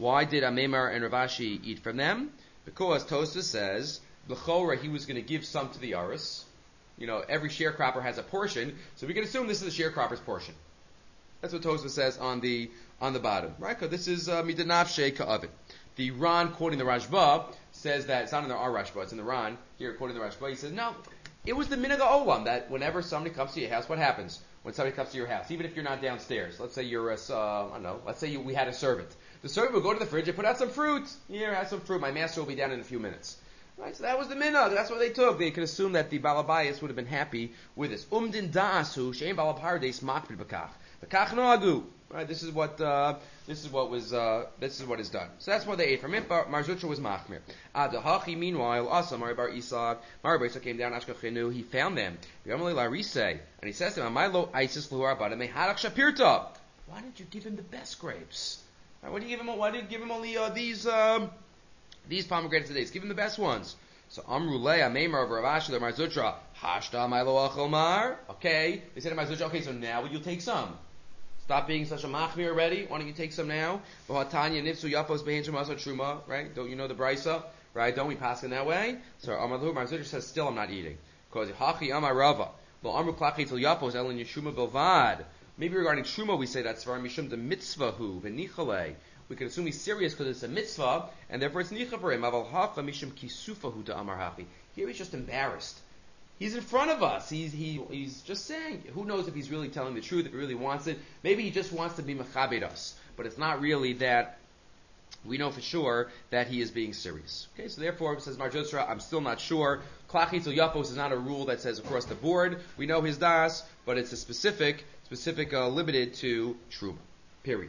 Why did Amemar and Ravashi eat from them? Because Tosfos says, L'chora, he was going to give some to the Aris. You know, every sharecropper has a portion, so we can assume this is the sharecropper's portion. That's what Tosfos says on the on the bottom, right? Because this is midanavshe ka'avit. The Ran, quoting the Rashba, says that it's not in the our Rashba, it's in the Ran. Here, quoting the Rashba, he says, no, it was the minhag olam that whenever somebody comes to your house, what happens when somebody comes to your house? Even if you're not downstairs, let's say you're a, uh, I don't know, let's say you, we had a servant. The servant would go to the fridge and put out some fruit. Here, have some fruit. My master will be down in a few minutes. Right, so that was the minhag. That's what they took. They could assume that the balabayas would have been happy with this. Umdin da'asu she'en balapardes makpid b'kach. B'kach noagu. Right, this is what uh, this is what was uh, this is what is done. So that's what they ate from it. But Mar Zutra was machmir. Adahachi, meanwhile, also Mari bar Isaac, Mari bar Isaac came down. Ashkachenu, he found them. Yamali larise, and he says to them, "Amilo isis luhar badame harak shapirta." Why didn't you give him the best grapes? Right, why did you give him? Why did you give him only uh, these um, these pomegranates today? Give him the best ones. So Amrulei Amemar of Ravashi the Mar Zutra Hashta Milo Achomar. Okay, they said to Mar Zutra, okay, so now will you take some? Stop being such a machmir already. Why don't you take some now? Right? Don't you know the brisa? Right? Don't we pass in that way? So Amalhu Mar Zutra says, still I'm not eating. Because Hachi Amar Rava. Maybe regarding Truma we say that's for Mishum the mitzvahu v'nichale. We can assume he's serious because it's a mitzvah, and therefore it's nicha for him. Aval hacha mishum kisufahu to Amar Hachi. Here he's just embarrassed. He's in front of us. He's he he's just saying. Who knows if he's really telling the truth? If he really wants it, maybe he just wants to be mechabed us. But it's not really that. We know for sure that he is being serious. Okay, so therefore, says Mar Zutra, I'm still not sure. Klachitzel yapos is not a rule that says across the board. We know his das, but it's a specific, specific, uh, limited to truma. Period.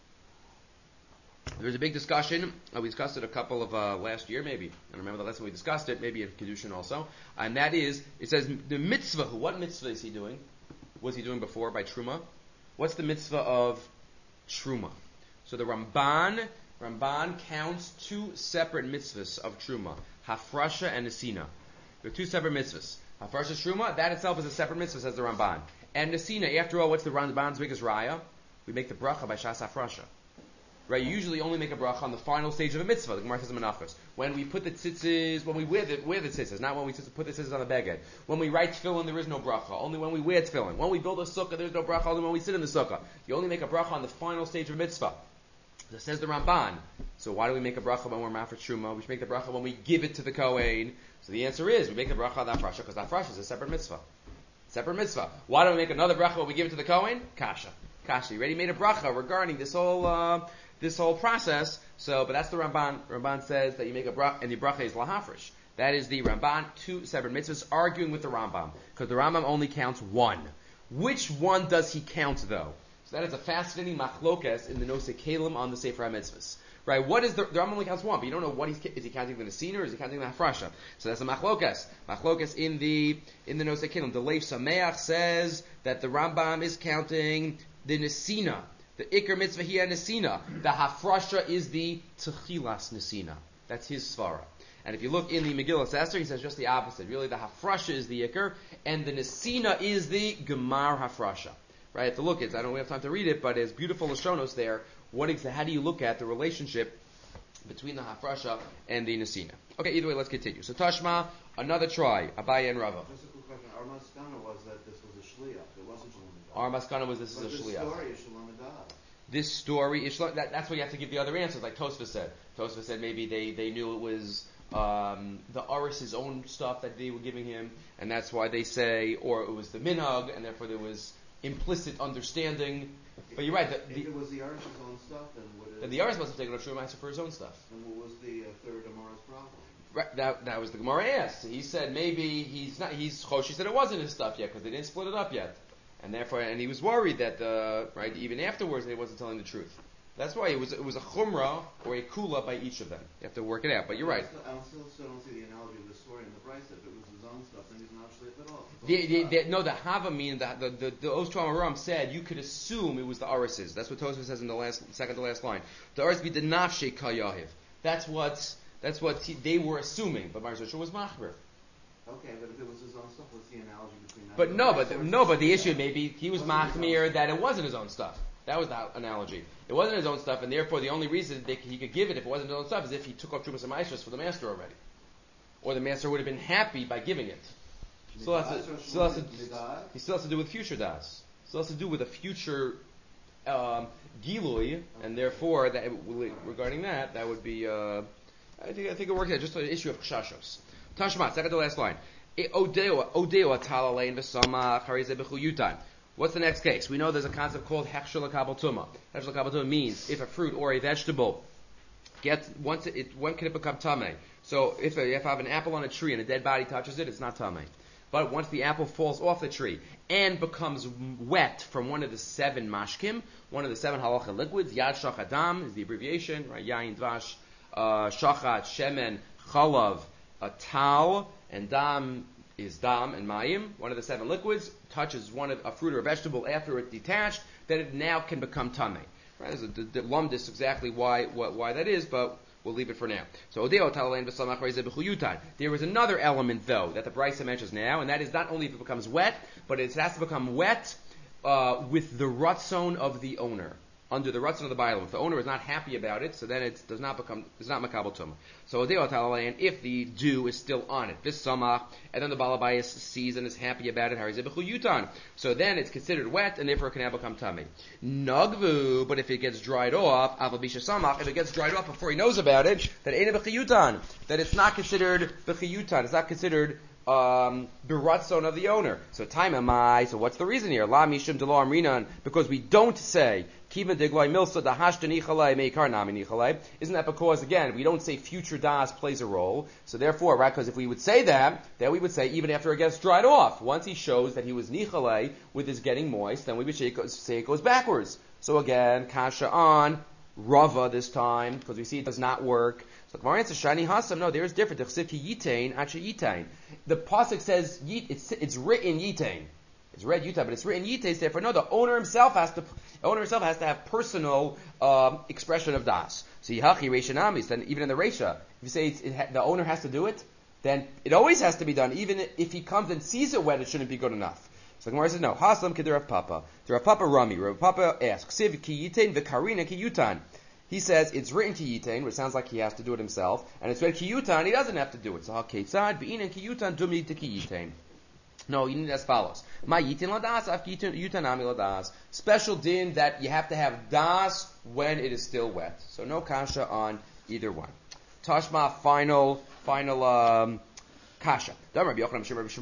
There's a big discussion. Uh, we discussed it a couple of uh, last year, maybe. I don't remember the last time we discussed it. Maybe in Kedushin also. And that is, it says the mitzvah. What mitzvah is he doing? What was he doing before by truma? What's the mitzvah of truma? So the Ramban. Ramban counts two separate mitzvahs of Truma, Hafrasha and Nesina. There are two separate mitzvahs. Hafrasha Truma, that itself is a separate mitzvah, says the Ramban. And Nesina, after all, what's the Ramban's biggest raya? We make the bracha by Shas Hafrasha. Right, you usually only make a bracha on the final stage of a mitzvah, the Gemara says in Menachos. When we put the tzitzis, when we wear the, wear the tzitzis, not when we put the tzitzis on the beged. When we write tefillin, there is no bracha. Only when we wear tefillin. When we build a sukkah, there is no bracha. Only when we sit in the sukkah. You only make a bracha on the final stage of a mitzvah. That says the Ramban. So why do we make a bracha when we're mafresh truma? We should make the bracha when we give it to the Kohen. So the answer is, we make the bracha on the Hafrasha, because the Hafrasha is a separate mitzvah. Separate mitzvah. Why do we make another bracha when we give it to the Kohen? Kasha. Kasha. You already made a bracha regarding this whole, uh, this whole process. So, but that's the Ramban. Ramban says that you make a bracha, and the bracha is lahafresh. That is the Ramban, two separate mitzvahs, arguing with the Rambam. Because the Rambam only counts one. Which one does he count, though? So that is a fascinating machlokas in the Nosei Kalim on the Sefer HaMitzvahs. Right? What is the, the Rambam only counts one, but you don't know what he's, is he counting the Nesina or is he counting the Hafrasha? So that's a machlokas. Machlokas in the, in the Nosei Kalim. The Leif Sameach says that the Rambam is counting the Nesina. The Iker Mitzvah here Nesina. The Hafrasha is the Techilas Nesina. That's his svara. And if you look in the Megillah Esther, he says just the opposite. Really, the Hafrasha is the Iker, and the Nesina is the Gemar Hafrasha. Right, I have to look at it. I don't have time to read it, but it's beautiful Lashonos there. What ex- how do you look at the relationship between the Hafrasha and the Nesina? Okay, either way, let's continue. So Tashma, another try, Abaye and Rava. Just a quick question. Our maskana was that this was a shliach. It wasn't shalom adad. Our maskana was this but is a this shliach. story is shalom adad. This story is shalom. That, that's why you have to give the other answers, like Tosfos said. Tosfos said maybe they, they knew it was um, the Aris's own stuff that they were giving him, and that's why they say, or it was the minhag, and therefore there was implicit understanding. But you're right. The, the, if it was the Arish's own stuff, then would it... Then the Aris must have taken a true master for his own stuff. And what was the uh, third Amara's problem? Right, that, that was the Gemara asked. He said maybe he's not, he's Choshi said it wasn't his stuff yet, because they didn't split it up yet. And therefore, and he was worried that, uh, right, even afterwards, that he wasn't telling the truth. That's why it was it was a chumrah or a kula by each of them. You have to work it out, but you're right. I still, still don't see the analogy of the story in the Bryce. If it was his own stuff, then he's not shliach at all. The, the, the, no, the hava mean that the the, the Os Ram said you could assume it was the Aris's. That's what Tosfos says in the last second to last line. The Aris be the nafshe kayahiv. That's what that's what he, they were assuming. But Mar Zutra was machber. Okay, but if it was his own stuff, what's the analogy between that? But and no, the but Bryce no, but the shliach? issue maybe he was Wasn't his own machmir stuff. that it wasn't his own stuff. That was the analogy. It wasn't his own stuff, and therefore the only reason they, he could give it if it wasn't his own stuff is if he took off Trumas and Maestros for the master already. Or the master would have been happy by giving it. Still has to, still has to, he still has to do with future das. Still has to do with a future um, gilui, and therefore, that, regarding that, that would be, uh, I think I think it works out, just an issue of chashashos. Tashmat, second to last line. What's the next case? We know there's a concept called hechshel kabel tuma. Hechshel kabel tuma means if a fruit or a vegetable gets, once it, it when can it become tamei? So if, a, if I have an apple on a tree and a dead body touches it, it's not tamei. But once the apple falls off the tree and becomes wet from one of the seven mashkim, one of the seven halacha liquids, yad shach adam is the abbreviation, right? Yain, dvash, uh, shachat, shemen, chalav, a tal, and dam is dam and mayim, one of the seven liquids, touches one of a fruit or a vegetable after it's detached, then it now can become tamei. Right? There's a the, the lumdis exactly why what, why that is, but we'll leave it for now. So there is another element though that the Brisa mentions now, and that is not only if it becomes wet, but it has to become wet uh, with the ratzon of the owner. Under the ratzon of the Bible. If the owner is not happy about it, so then it does not become, it's not makabel tumah. So if the dew is still on it, vissamach, and then the balabayas sees and is happy about it, harizebechu yutan. So then it's considered wet, and therefore it can now become tummy. Nagvu, but if it gets dried off, avabisha samach, if it gets dried off before he knows about it, that ain't a bechiyutan, that it's not considered bechiyutan, it's not considered Um, beratzon of the owner. So time am I. So what's the reason here? La mishum delo amrinan, because we don't say kiva digloi milsa dahashta nichalei meikar nami nichalei. Isn't that because again we don't say future das plays a role? So therefore, right? Because if we would say that, then we would say even after it gets dried off, once he shows that he was nichalei with his getting moist, then we would say it goes, say it goes backwards. So again, kasha on Rava this time because we see it does not work. So the Gemara answers, Shani Hasam, no, there is different. The pasuk says it's it's written yitain. It's read yitain, but it's written yitain. Therefore, no, the owner himself has to. The owner himself has to have personal um, expression of das. So yihachi reishanamis. Then even in the reisha, if you say it's, it ha- the owner has to do it, then it always has to be done. Even if he comes and sees it wet, it shouldn't be good enough. So the Gemara says, no. Hasam kid Rav Papa. The Rav Papa Rami. Rav Papa asks, Siv ki yitain v'karina ki yutan. He says it's written ki yitain, which sounds like he has to do it himself, and it's read ki yutan, he doesn't have to do it. So haketzad v'inen ki yutan dumi to ki yitain. No, you need as follows. Ma yitin ladas af ki yutan ami ladas. Special din that you have to have das when it is still wet. So no kasha on either one. Tashma, final, final um, kasha. How do I know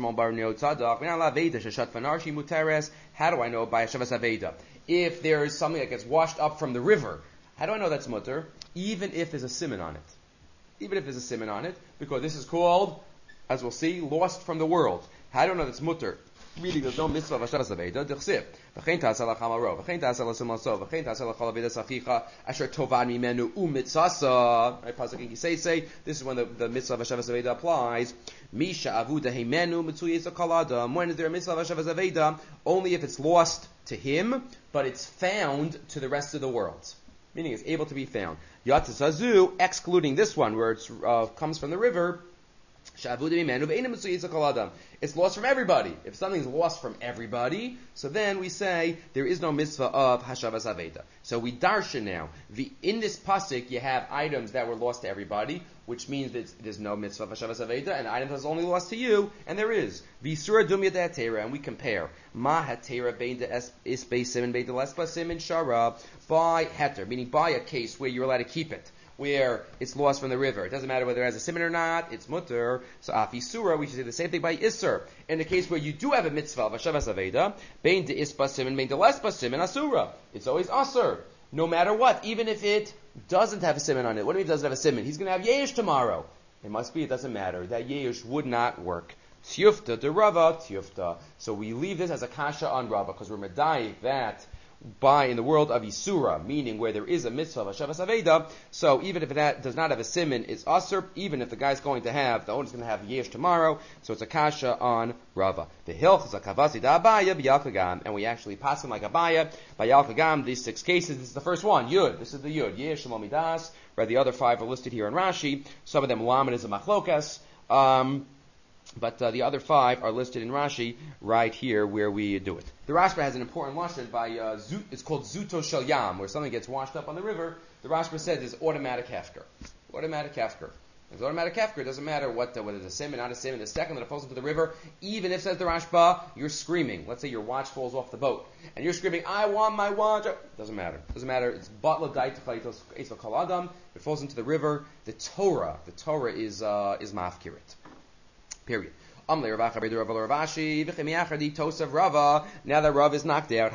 by Shavas Aveda? If there is something that gets washed up from the river, how do I know that's mutter? Even if there's a siman on it. Even if there's a siman on it, because this is called, as we'll see, lost from the world. How do I know that's mutter? Really, there's no mitzvah of Hashavas Aveda. D'chsiv. V'chein ta'aseh l'chamaro. V'chein ta'aseh l'simaso. V'chein ta'aseh l'chol avedas achicha. Asher tovan mimenu u'mitzasa. Right, Pasuk in Kisei. This is when the, the mitzvah of Hashavas Aveda applies. Misha avu dehemenu mitzuyes kol adam. When is there a mitzvah of Hashavas Aveda? Only if it's lost to him, but it's found to the rest of the world. Meaning it's able to be found. Yatzazu, excluding this one where it uh, comes from the river, it's lost from everybody. If something's lost from everybody, so then we say there is no mitzvah of Hashavas Aveda. So we darshan now. The, in this pasuk, you have items that were lost to everybody, which means that there's no mitzvah of Hashavas Aveda, and items that's only lost to you, and there is. V'isura dumya de hatera, and we compare. Ma hatera bein de is beisim and bein de lespasim in shara by heter, meaning by a case where you're allowed to keep it, where it's lost from the river. It doesn't matter whether it has a siman or not, it's mutter. So afi surah, we should say the same thing by isser. In the case where you do have a mitzvah of Hashavas Aveda, bein de ispasim and bein de lespasim and asura. It's always asur. No matter what, even if it doesn't have a siman on it. What if it doesn't have a siman? He's going to have yesh tomorrow. It must be, it doesn't matter. That yesh would not work. Tiyufta de Rava, tiyufta. So we leave this as a kasha on Rava, because we're medayik that by in the world of Isura, meaning where there is a mitzvah of Hashavas Aveda, so even if it does not have a siman, it's asur, even if the guy's going to have, the owner's going to have yesh tomorrow, so it's a kasha on Rava. The hilch is a kavasi da Abaya b'yalkagam, and we actually pass him like Abaya, by yalkagam, these six cases, this is the first one, Yud, this is the Yud, yesh shalom right? The other five are listed here in Rashi, some of them lamed is a machlokas, um, But uh, the other five are listed in Rashi right here where we do it. The Rashba has an important lashon by uh, zut, it's called zuto shel yam, where something gets washed up on the river. The Rashba says is automatic hefker. Automatic hefker. It's automatic hefker. It doesn't matter what uh, whether it's a simon, not a simon. The second that it falls into the river, even if, says the Rashba, you're screaming. Let's say your watch falls off the boat, and you're screaming, "I want my watch!" Doesn't matter. Doesn't matter. It's batla daitachaitos eisva kol adam. It falls into the river. The Torah, the Torah is uh, is mafkirit. Period. Now that Rav is knocked out,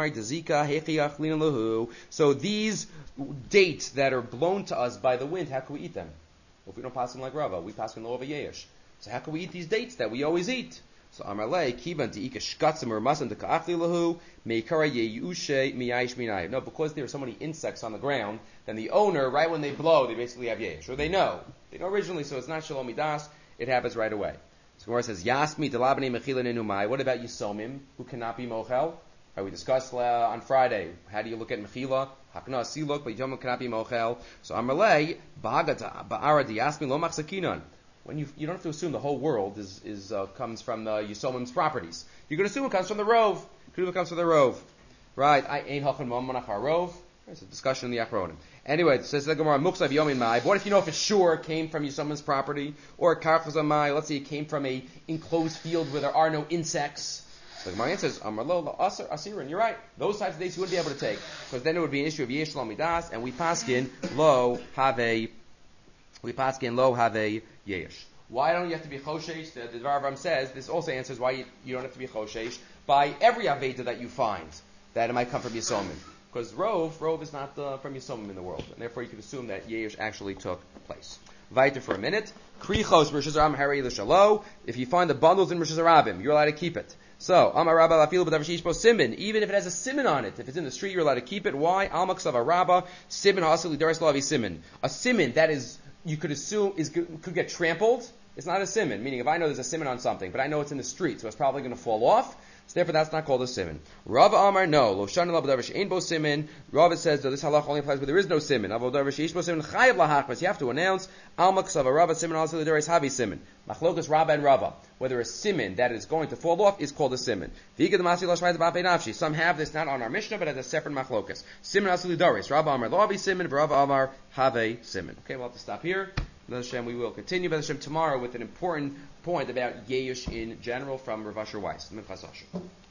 so these dates that are blown to us by the wind, how can we eat them? Well, if we don't pass them like Rava, we pass them over Yesh. So how can we eat these dates that we always eat? So Amarle, Kivan to Ika Shkatzim or Masan to Ka'achli Lahu, Meikara Yeyushe Miyayish Minayim. No, because there are so many insects on the ground, then the owner, right when they blow, they basically have Yesh. Or they know. They know originally, so it's not Shalom Midas, it happens right away. So Gemara says, Yasmi Delabani Mechila Nenumai. What about Yisomim, who cannot be Mochel? Right, we discussed uh, on Friday, how do you look at Mechila? Hakna Asiluk, but Yom cannot be Mochel. So Amarle, Bahagata, Ba'ara Yasmi Lo Machsakinon. When you you don't have to assume the whole world is is uh, comes from the Yisomim's properties. You can assume it comes from the Rove. It comes from the Rove. Right, I ain't Hachan Mamanach Rove. There's a discussion in the Achronim. Anyway, it says the Gemara, Muksav Yomin Mai. What if you know for sure it came from Yisomim's property? Or Karchaz Mai, let's say it came from a enclosed field where there are no insects. So the Gemara answers, Amar Lo Asir Asirin. You're right. Those types of dates you wouldn't be able to take. Because then it would be an issue of Yesh Lo Midas, and we paskin Lo have a we paskin Lo have a Yesh. Why don't you have to be Choshesh? The, the Dvar says, this also answers why you, you don't have to be Choshesh by every Aveda that you find, that it might come from Yisomim. Because Rove, Rove is not uh, from Yisomim in the world, and therefore you can assume that Yesh actually took place. Weiter for a minute. Krichos Rosh Hashanah Hari L'Shalo. If you find the bundles in Rosh Hashanah, you're allowed to keep it. So, Amar Rabba Lafil B'Dav Shishpo Simin. Even if it has a simin on it, if it's in the street, you're allowed to keep it. Why? Almak Sava Rabba Simin Hasil Lidaris Lavi Simin. A simin that is you could assume is could get trampled. It's not a simin. Meaning, if I know there's a simin on something, but I know it's in the street, so it's probably going to fall off. So therefore, that's not called a simin. Rav Amar, no. Lo shana la b'davar she'ein bo simin. Rav says that this halach only applies where there is no simin. Avo b'davar she'ein bo simin chayav lahachmas. You have to announce alma ksava Rava simin also the havi simin. Machlokas Rabba and Rava. Whether a simin that is going to fall off is called a simin. Some have this not on our Mishnah, but as a separate machlokas. Simin also lidaris. Rabba Amar lo avi simin. Rava Amar have a simin. Okay, we'll have to stop here. B'ez Hashem, we will continue B'ez Hashem tomorrow with an important point about Yeyush in general from Rav Asher Weiss.